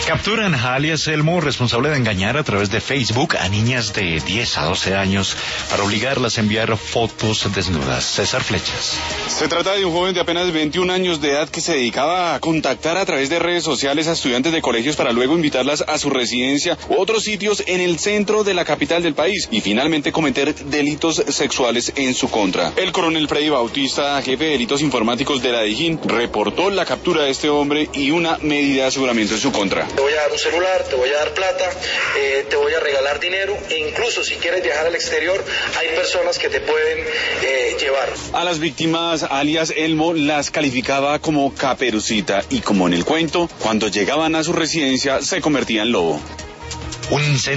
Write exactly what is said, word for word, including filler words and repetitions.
Capturan a alias Elmo, responsable de engañar a través de Facebook a niñas de diez a doce años para obligarlas a enviar fotos desnudas. César Flechas. Se trata de un joven de apenas veintiún años de edad que se dedicaba a contactar a través de redes sociales a estudiantes de colegios para luego invitarlas a su residencia u otros sitios en el centro de la capital del país y finalmente cometer delitos sexuales en su contra. El coronel Freddy Bautista, jefe de delitos informáticos de la DIJÍN, reportó la captura de este hombre y una medida de aseguramiento en su contra. Te voy a dar un celular, te voy a dar plata, eh, te voy a regalar dinero e incluso si quieres viajar al exterior hay personas que te pueden eh, llevar. A las víctimas, alias Elmo, las calificaba como Caperucita y como en el cuento, cuando llegaban a su residencia se convertía en lobo. Un